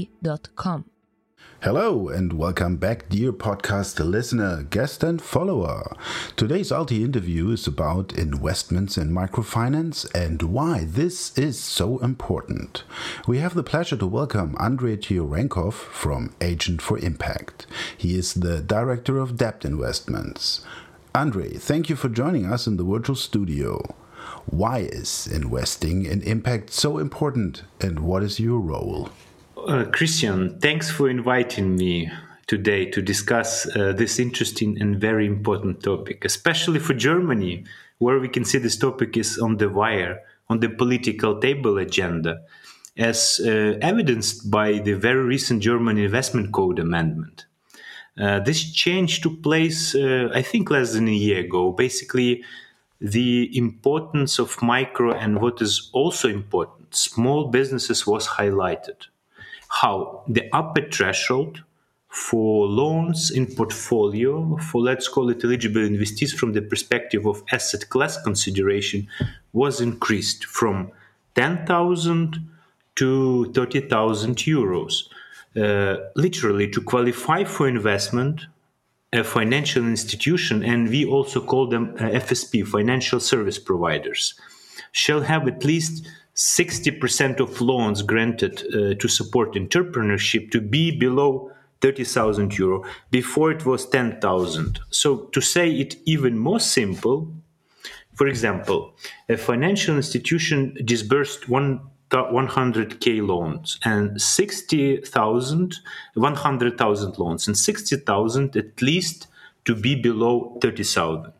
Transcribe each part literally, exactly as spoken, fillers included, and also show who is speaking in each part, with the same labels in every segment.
Speaker 1: alti dot com.
Speaker 2: Hello and welcome back, dear podcast listener, guest and follower. Today's Alti interview is about investments in microfinance and why this is so important. We have the pleasure to welcome Andrei Tiorenkov from Agent for Impact. He is the Director of Debt Investments. Andrei, thank you for joining us in the virtual studio. Why is investing in impact so important and what is your role?
Speaker 3: Uh, Christian, thanks for inviting me today to discuss uh, this interesting and very important topic, especially for Germany, where we can see this topic is on the wire, on the political table agenda, as uh, evidenced by the very recent German Investment Code amendment. Uh, this change took place, uh, I think, less than a year ago. Basically, the importance of micro and what is also important, small businesses, was highlighted. How the upper threshold for loans in portfolio for, let's call it, eligible investees from the perspective of asset class consideration was increased from ten thousand to thirty thousand euros. Uh, literally, to qualify for investment, a financial institution, and we also call them uh, F S P, financial service providers, shall have at least sixty percent of loans granted uh, to support entrepreneurship to be below thirty thousand euro. Before it was ten thousand. So to say it even more simple, for example, a financial institution disbursed one hundred thousand loans and sixty thousand, one hundred thousand loans and sixty thousand at least to be below thirty thousand.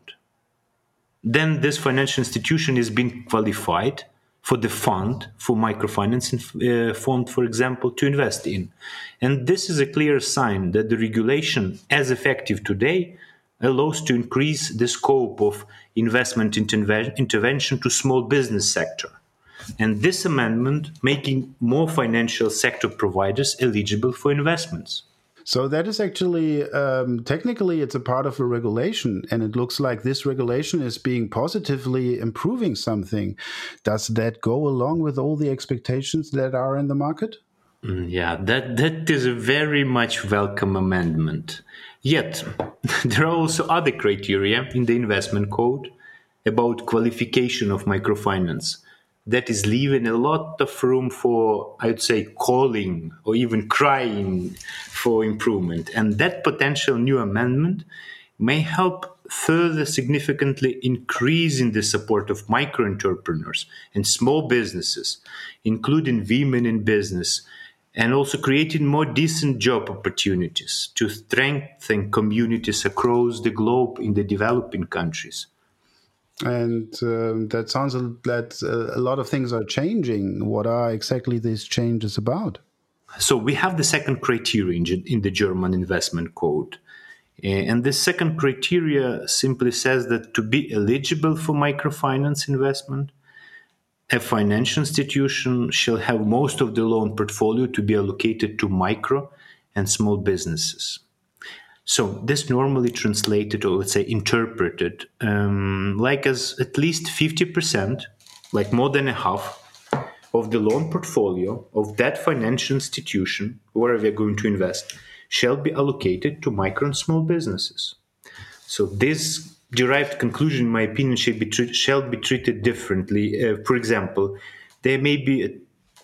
Speaker 3: Then this financial institution is being qualified for the fund, for microfinance uh, fund, for example, to invest in. And this is a clear sign that the regulation, as effective today, allows to increase the scope of investment interve- intervention to small business sector. And this amendment making more financial sector providers eligible for investments.
Speaker 2: So that is actually, um, technically, it's a part of a regulation, and it looks like this regulation is being positively improving something. Does that go along with all the expectations that are in the market?
Speaker 3: Mm, yeah, that, that is a very much welcome amendment. Yet, there are also other criteria in the investment code about qualification of microfinance that is leaving a lot of room for, I would say, calling or even crying for improvement. And that potential new amendment may help further significantly increasing the support of micro entrepreneurs and small businesses, including women in business, and also creating more decent job opportunities to strengthen communities across the globe in the developing countries.
Speaker 2: And um, that sounds that uh, a lot of things are changing. What are exactly these changes about?
Speaker 3: So we have the second criteria in, in the German investment code. And the second criteria simply says that to be eligible for microfinance investment, a financial institution shall have most of the loan portfolio to be allocated to micro and small businesses. So this normally translated, or let's say interpreted, um, like as at least fifty percent, like more than a half, of the loan portfolio of that financial institution, where we are going to invest, shall be allocated to micro and small businesses. So this derived conclusion, in my opinion, shall be, tre- shall be treated differently. Uh, for example, there may be a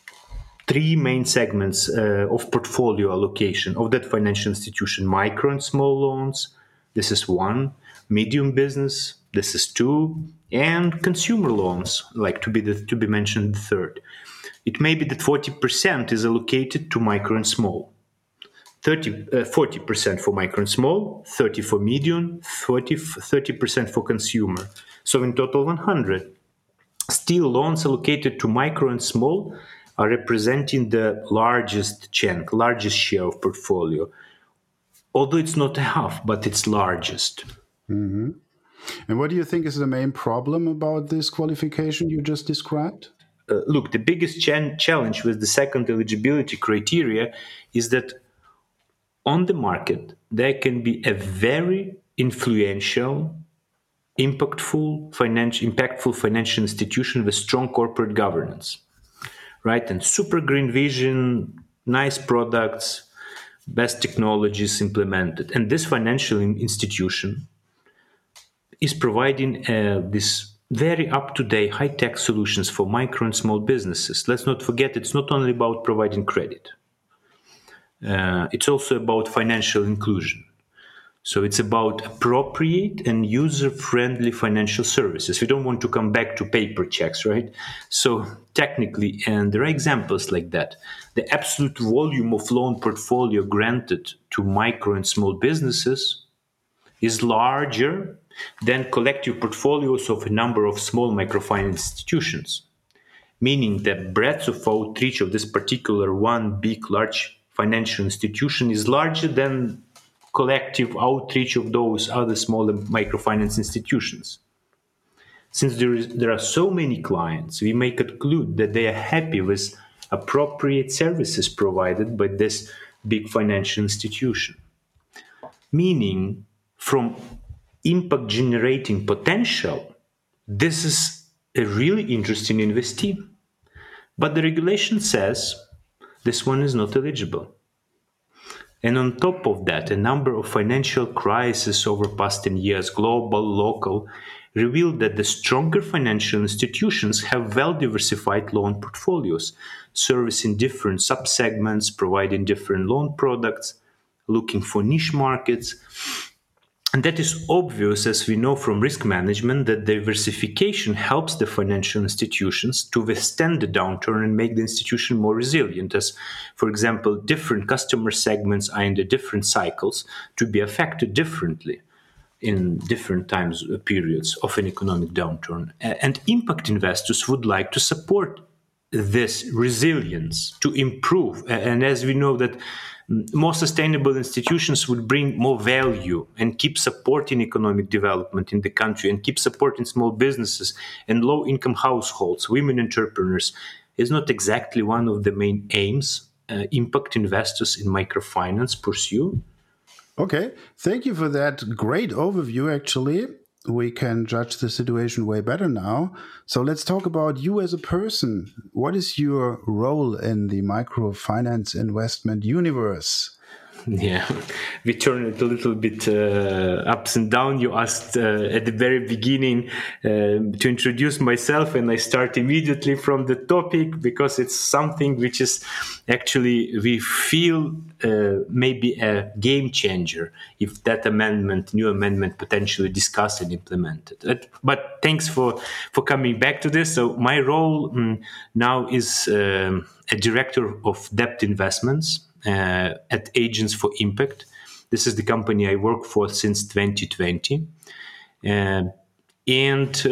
Speaker 3: three main segments uh, of portfolio allocation of that financial institution: micro and small loans, this is one; medium business, this is two; and consumer loans, like to be the, to be mentioned the third. It may be that forty percent is allocated to micro and small, thirty, uh, forty percent for micro and small, thirty for medium, thirty percent for consumer. So in total one hundred. Still, loans allocated to micro and small are representing the largest chunk, largest share of portfolio. Although it's not a half, but it's largest.
Speaker 2: Mm-hmm. And what do you think is the main problem about this qualification you just described?
Speaker 3: Uh, look, the biggest ch- challenge with the second eligibility criteria is that on the market, there can be a very influential, impactful financial, impactful financial institution with strong corporate governance. Right, and super green vision, nice products, best technologies implemented. And this financial institution is providing uh, this very up-to-date, high-tech solutions for micro and small businesses. Let's not forget, it's not only about providing credit. Uh, it's also about financial inclusion. So it's about appropriate and user-friendly financial services. We don't want to come back to paper checks, right? So technically, and there are examples like that, the absolute volume of loan portfolio granted to micro and small businesses is larger than collective portfolios of a number of small microfinance institutions, meaning the breadth of outreach of this particular one big, large financial institution is larger than collective outreach of those other smaller microfinance institutions. Since there, is, there are so many clients, we may conclude that they are happy with appropriate services provided by this big financial institution. Meaning, from impact generating potential, this is a really interesting investee. But the regulation says this one is not eligible. And on top of that, a number of financial crises over past ten years, global, local, revealed that the stronger financial institutions have well-diversified loan portfolios, servicing different subsegments, providing different loan products, looking for niche markets. And that is obvious, as we know from risk management, that diversification helps the financial institutions to withstand the downturn and make the institution more resilient, as, for example, different customer segments are in the different cycles to be affected differently in different times uh, periods of an economic downturn. And impact investors would like to support this resilience to improve. And as we know that more sustainable institutions would bring more value and keep supporting economic development in the country and keep supporting small businesses and low-income households, women entrepreneurs, is not exactly one of the main aims uh, impact investors in microfinance pursue.
Speaker 2: Okay, thank you for that great overview, actually. We can judge the situation way better now. So let's talk about you as a person. What is your role in the microfinance investment universe?
Speaker 3: Yeah, we turn it a little bit uh, ups and down. You asked uh, at the very beginning uh, to introduce myself, and I start immediately from the topic because it's something which is actually, we feel uh, maybe a game changer if that amendment, new amendment, potentially discussed and implemented. But thanks for, for coming back to this. So my role um, now is um, a director of debt investments Uh, at Agents for Impact. This is the company I work for since twenty twenty. Uh, and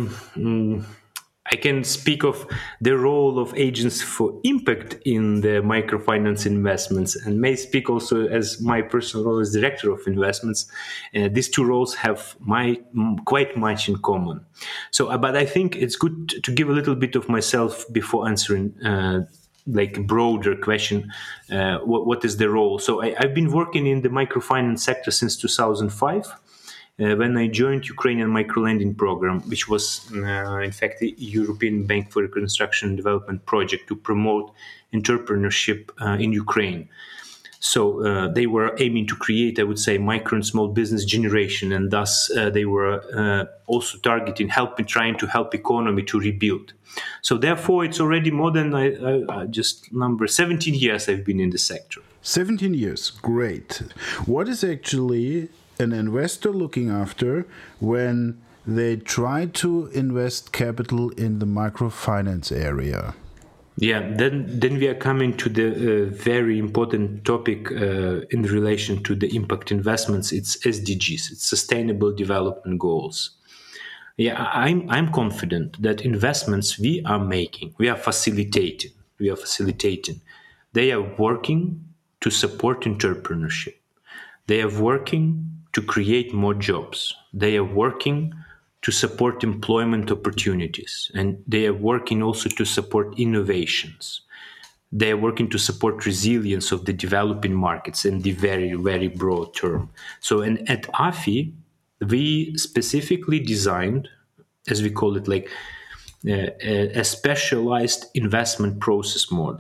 Speaker 3: um, I can speak of the role of Agents for Impact in the microfinance investments, and may speak also as my personal role as Director of Investments. Uh, these two roles have my, quite much in common. So, uh, but I think it's good to give a little bit of myself before answering uh, like a broader question, uh, what, what is the role? So I, I've been working in the microfinance sector since two thousand five, uh, when I joined Ukrainian microlending program, which was uh, in fact the European Bank for Reconstruction and Development project to promote entrepreneurship uh, in Ukraine. So uh, they were aiming to create, I would say, micro and small business generation, and thus uh, they were uh, also targeting, helping, trying to help economy to rebuild. So therefore, it's already more than I, I, I just number seventeen years I've been in the sector.
Speaker 2: seventeen years, great. What is actually an investor looking after when they try to invest capital in the microfinance area?
Speaker 3: Yeah, then then we are coming to the uh, very important topic uh, in relation to the impact investments. It's S D Gs, it's Sustainable Development Goals. Yeah, I'm I'm confident that investments we are making, we are facilitating, we are facilitating. They are working to support entrepreneurship. They are working to create more jobs. They are working to support employment opportunities, and they are working also to support innovations. They are working to support resilience of the developing markets in the very, very broad term. So and at A F I, we specifically designed, as we call it, like uh, a, a specialized investment process model.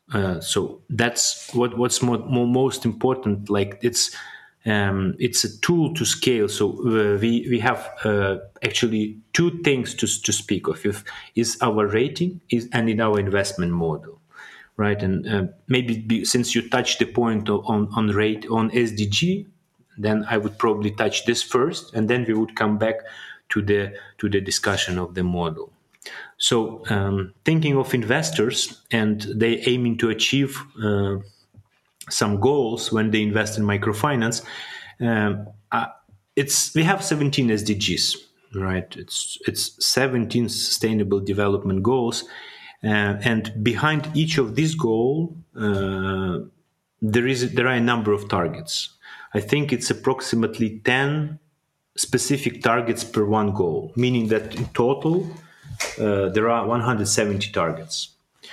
Speaker 3: Uh, so that's what what's more, more most important. Like it's um, it's a tool to scale. So uh, we we have uh, actually two things to to speak of. If is our rating is and in our investment model, right? And uh, maybe be, since you touched the point of, on on rate on S D G, then I would probably touch this first, and then we would come back to the to the discussion of the model. So, um, thinking of investors and they aiming to achieve uh, some goals when they invest in microfinance, um, uh, it's we have seventeen S D Gs, right? It's it's seventeen Sustainable Development Goals, uh, and behind each of these goals, uh, there is there are a number of targets. I think it's approximately ten specific targets per one goal, meaning that in total. Uh, there are one hundred seventy targets.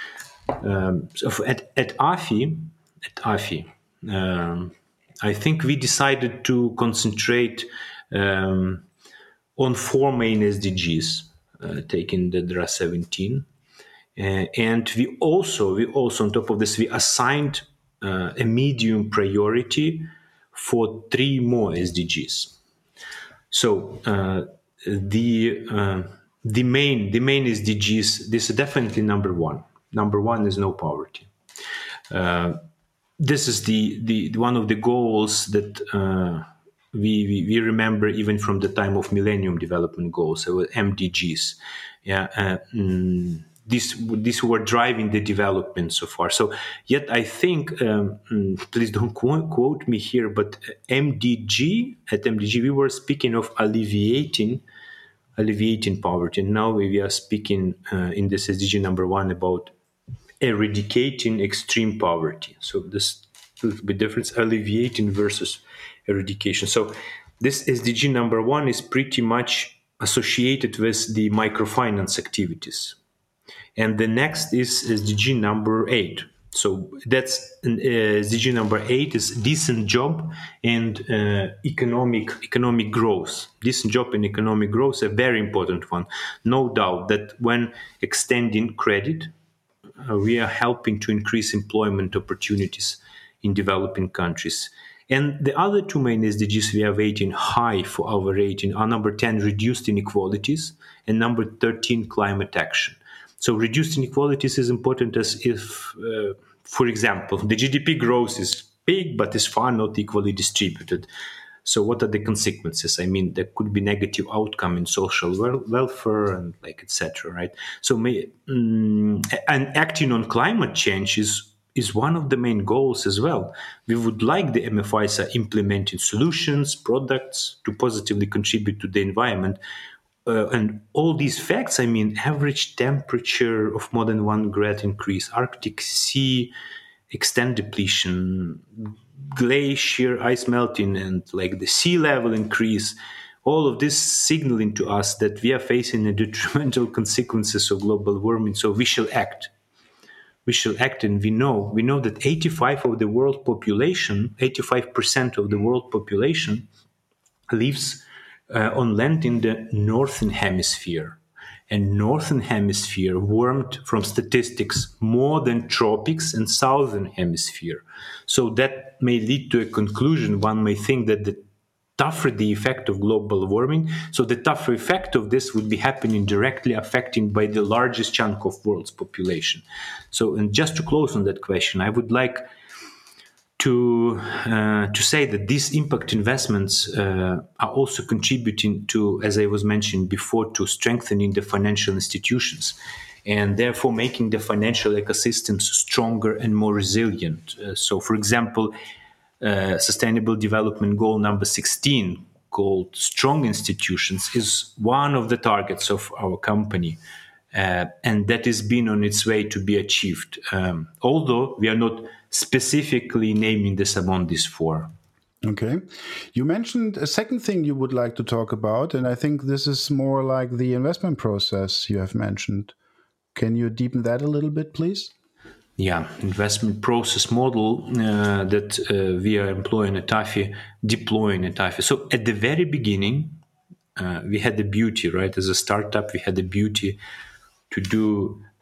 Speaker 3: Um, so for, at, at A F I, at A F I, um, I think we decided to concentrate um, on four main S D Gs, uh, taking that there are seventeen, uh, and we also we also on top of this we assigned uh, a medium priority for three more S D Gs. So uh, the uh, The main, the main S D Gs. This is definitely number one. Number one is no poverty. Uh, this is the, the one of the goals that uh, we, we we remember even from the time of Millennium Development Goals, so M D Gs. Yeah, uh, mm, these these were driving the development so far. So yet I think, um, please don't quote, quote me here, but M D G at M D G we were speaking of alleviating. alleviating poverty. And now we are speaking uh, in this S D G number one about eradicating extreme poverty. So this will be difference, alleviating versus eradication. So this S D G number one is pretty much associated with the microfinance activities. And the next is S D G number eight. So that's uh, S D G number eight is decent job and uh, economic economic growth. Decent job and economic growth, a very important one. No doubt that when extending credit, uh, we are helping to increase employment opportunities in developing countries. And the other two main S D Gs we are rating high for our rating are number ten, reduced inequalities, and number thirteen, climate action. So reduced inequalities is important as if, uh, for example, the G D P growth is big, but is far not equally distributed. So what are the consequences? I mean, there could be negative outcome in social wel- welfare and like et cetera. Right? So, may, um, and acting on climate change is is one of the main goals as well. We would like the M F Is are implementing solutions, products to positively contribute to the environment. Uh, and all these facts, I mean, average temperature of more than one grade increase, Arctic sea extent depletion, glacier ice melting, and like the sea level increase, all of this signaling to us that we are facing the detrimental consequences of global warming. So we shall act. We shall act, and we know we know that eighty-five of the world population, eighty-five percent of the world population, lives uh, on land in the northern hemisphere, and northern hemisphere warmed from statistics more than tropics and southern hemisphere. So that may lead to a conclusion. One may think that the tougher the effect of global warming, so the tougher effect of this would be happening directly affecting by the largest chunk of world's population. So, and just to close on that question, I would like to uh, to say that these impact investments uh, are also contributing to, as I was mentioning before, to strengthening the financial institutions, and therefore making the financial ecosystems stronger and more resilient. Uh, so, for example, Uh, Sustainable Development Goal number sixteen, called Strong Institutions, is one of the targets of our company, uh, and that has been on its way to be achieved, um, although we are not specifically naming this among these four.
Speaker 2: Okay. You mentioned a second thing you would like to talk about, and I think this is more like the investment process you have mentioned. Can you deepen that a little bit, please?
Speaker 3: Yeah, investment process model uh, that uh, we are employing at A F I, deploying at A F I. So at the very beginning, uh, we had the beauty, right? As a startup, we had the beauty to do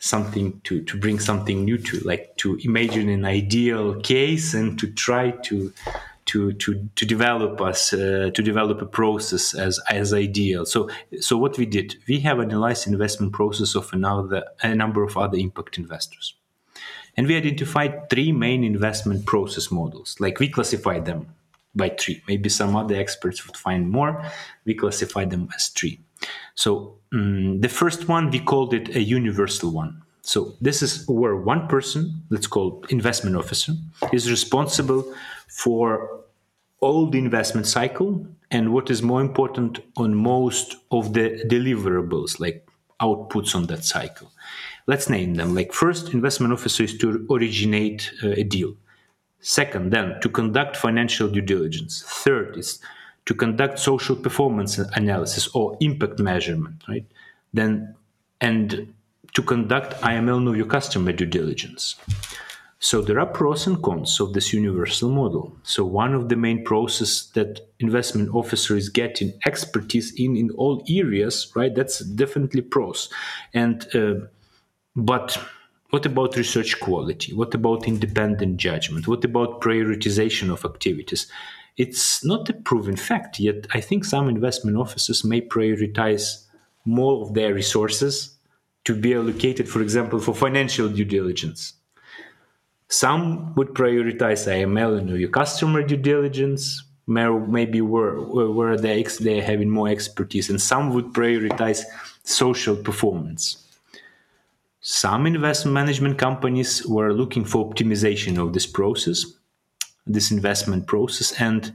Speaker 3: something to, to bring something new to, like to imagine an ideal case and to try to to to to develop us uh, to develop a process as as ideal. So so what we did, we have analyzed investment process of another a number of other impact investors, and we identified three main investment process models. Like we classified them by three. Maybe some other experts would find more. We classified them as three. So um, the first one, we called it a universal one. So this is where one person, let's call it investment officer, is responsible for all the investment cycle and what is more important on most of the deliverables, like outputs on that cycle. Let's name them. Like first, investment officer is to originate uh, a deal. Second, then, to conduct financial due diligence. Third is to conduct social performance analysis or impact measurement, right? Then, and to conduct I M L Know Your Customer due diligence. So there are pros and cons of this universal model. So one of the main processes that investment officer is getting expertise in in all areas, right? That's definitely pros. And uh, but what about research quality? What about independent judgment? What about prioritization of activities? It's not a proven fact, yet I think some investment officers may prioritize more of their resources to be allocated, for example, for financial due diligence. Some would prioritize I M L and Know Your Customer due diligence, maybe where, where they, they're having more expertise, and some would prioritize social performance. Some investment management companies were looking for optimization of this process, this investment process, and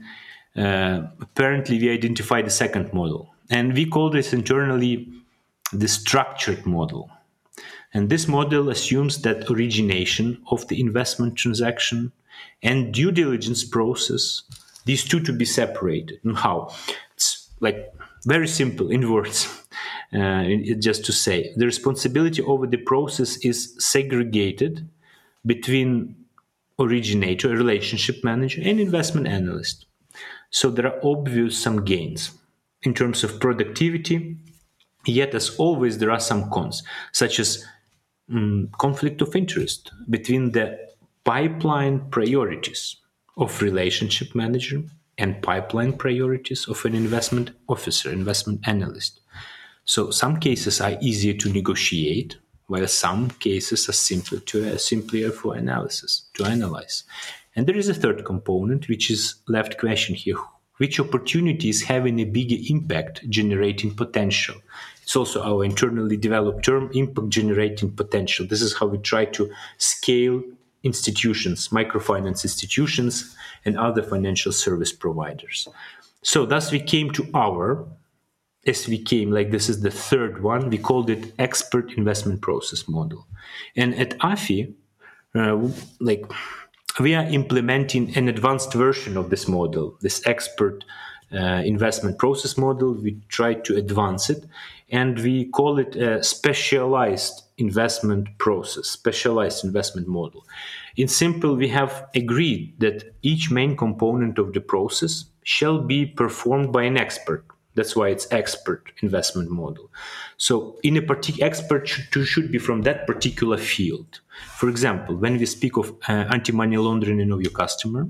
Speaker 3: uh, apparently we identified a second model. And we call this internally the structured model. And this model assumes that origination of the investment transaction and due diligence process, these two to be separated. And how? It's like very simple in words. Uh, just to say, the responsibility over the process is segregated between originator, relationship manager, and investment analyst. So there are obvious some gains in terms of productivity, yet as always there are some cons, such as um, conflict of interest between the pipeline priorities of relationship manager and pipeline priorities of an investment officer, investment analyst. So some cases are easier to negotiate, while some cases are simpler to uh, simpler for analysis to analyze. And there is a third component, which is left question here: which opportunities having a bigger impact generating potential? It's also our internally developed term, impact generating potential. This is how we try to scale institutions, microfinance institutions, and other financial service providers. So thus we came to our As we came, like this is the third one, we called it expert investment process model. And at A F I, uh, like we are implementing an advanced version of this model, this expert uh, investment process model. We try to advance it, and we call it a specialized investment process, specialized investment model. In simple, we have agreed that each main component of the process shall be performed by an expert. That's why it's expert investment model. So in a particular expert should, should be from that particular field. For example, when we speak of uh, anti-money laundering and Know Your Customer,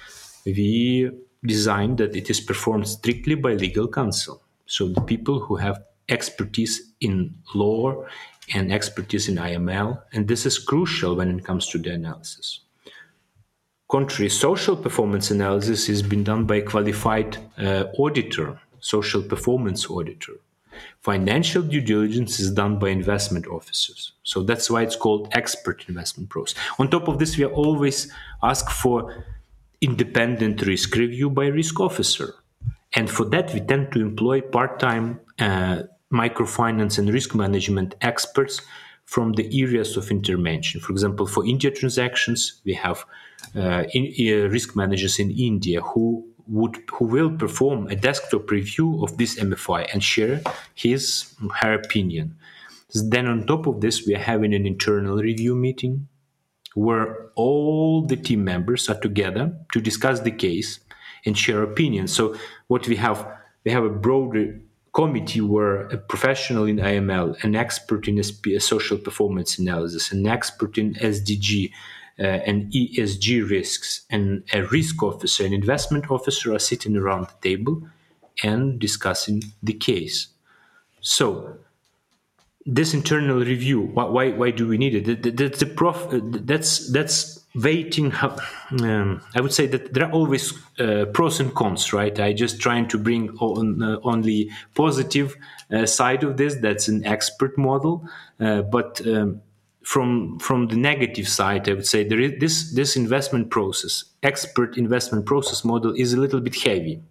Speaker 3: we designed that it is performed strictly by legal counsel. So the people who have expertise in law and expertise in I M L, and this is crucial when it comes to the analysis. Contrary, social performance analysis has been done by a qualified uh, auditor, social performance auditor. Financial due diligence is done by investment officers. So that's why it's called expert investment process. On top of this, we are always asked for independent risk review by risk officer. And for that, we tend to employ part-time uh, microfinance and risk management experts from the areas of intervention. For example, for India transactions, we have uh, in, uh, risk managers in India who would who will perform a desktop review of this M F I and share his her opinion. Then on top of this, we are having an internal review meeting where all the team members are together to discuss the case and share opinions. So what we have, we have a broader committee were a professional in I M L, an expert in S P, social performance analysis, an expert in S D G uh, and E S G risks, and a risk officer, an investment officer are sitting around the table and discussing the case. So this internal review, why why, why do we need it? That's the prof. That's that's waiting. Um, I would say that there are always uh, pros and cons, right? I just trying to bring on uh, only positive uh, side of this. That's an expert model, uh, but um, from from the negative side, I would say there is this this investment process, expert investment process model is a little bit heavy.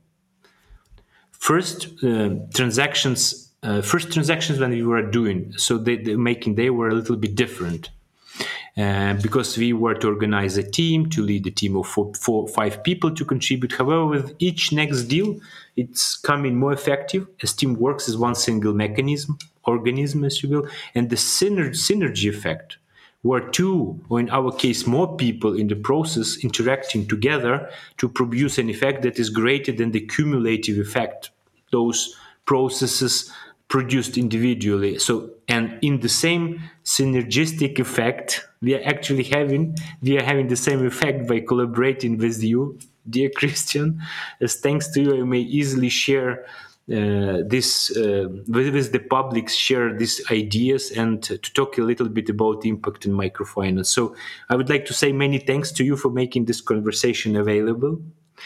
Speaker 3: First uh, transactions. Uh, first transactions when we were doing, so they, they making, they were a little bit different uh, because we were to organize a team, to lead a team of four, four, five people to contribute. However, with each next deal, it's coming more effective as team works as one single mechanism, organism, as you will, and the synergy, synergy effect, where two, or in our case, more people in the process interacting together to produce an effect that is greater than the cumulative effect those processes produced individually. So, and in the same synergistic effect, we are actually having, we are having the same effect by collaborating with you, dear Christian. As thanks to you, I may easily share uh, this uh, with, with the public, share these ideas and to talk a little bit about impact in microfinance. So I would like to say many thanks to you for making this conversation available.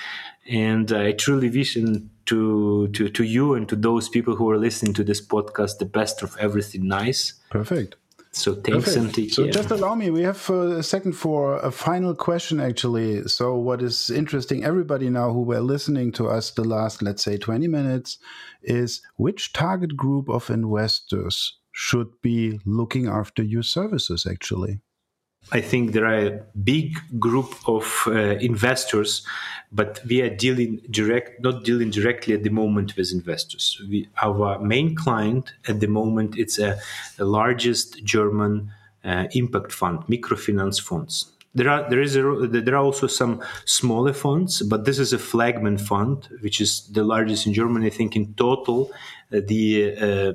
Speaker 3: And I truly wish and to, to, to you and to those people who are listening to this podcast the best of everything nice.
Speaker 2: Perfect.
Speaker 3: So thanks
Speaker 2: Perfect.
Speaker 3: and take
Speaker 2: so
Speaker 3: care.
Speaker 2: Just allow me, we have a second for a final question actually. So what is interesting, everybody now who were listening to us the last, let's say twenty minutes, is which target group of investors should be looking after your services actually?
Speaker 3: I think there are a big group of uh, investors, but we are dealing direct, not dealing directly at the moment with investors. We, our main client at the moment, it's a, the largest German uh, impact fund, microfinance funds. There are there is a, there are also some smaller funds, but this is a flagman fund, which is the largest in Germany. I think in total, uh, the uh,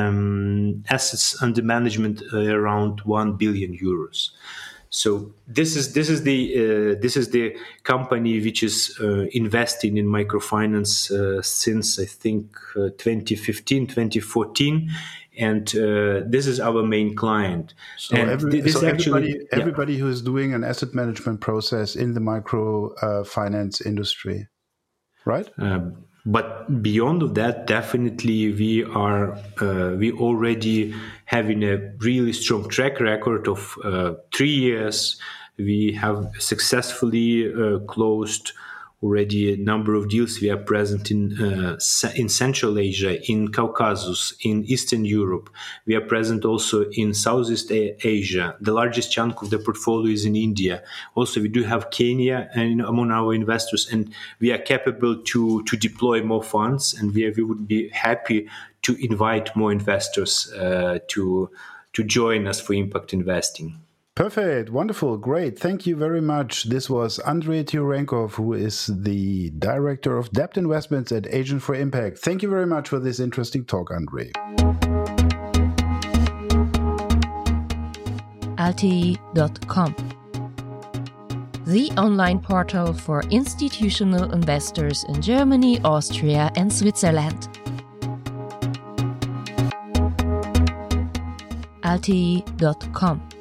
Speaker 3: Um, assets under management uh, around one billion euros. So this is this is the uh, this is the company which is uh, investing in microfinance uh, since I think uh, twenty fifteen, twenty fourteen, and uh, this is our main client.
Speaker 2: So,
Speaker 3: and
Speaker 2: every,
Speaker 3: this
Speaker 2: so
Speaker 3: actually,
Speaker 2: everybody,
Speaker 3: yeah.
Speaker 2: everybody who is doing an asset management process in the micro uh, finance industry, right?
Speaker 3: Um, But beyond of that, definitely we are uh, we already having a really strong track record of uh, three years. We have successfully uh, closed already a number of deals. We are present in uh, in Central Asia, in Caucasus, in Eastern Europe. We are present also in Southeast Asia. The largest chunk of the portfolio is in India. Also, we do have Kenya and among our investors, and we are capable to to deploy more funds. And we we would be happy to invite more investors uh, to to join us for impact investing.
Speaker 2: Perfect. Wonderful. Great. Thank you very much. This was Andrei Tyurenkov, who is the Director of Debt Investments at Agent for Impact. Thank you very much for this interesting talk, Andrei.
Speaker 1: Alti dot com, the online portal for institutional investors in Germany, Austria, and Switzerland. Alti dot com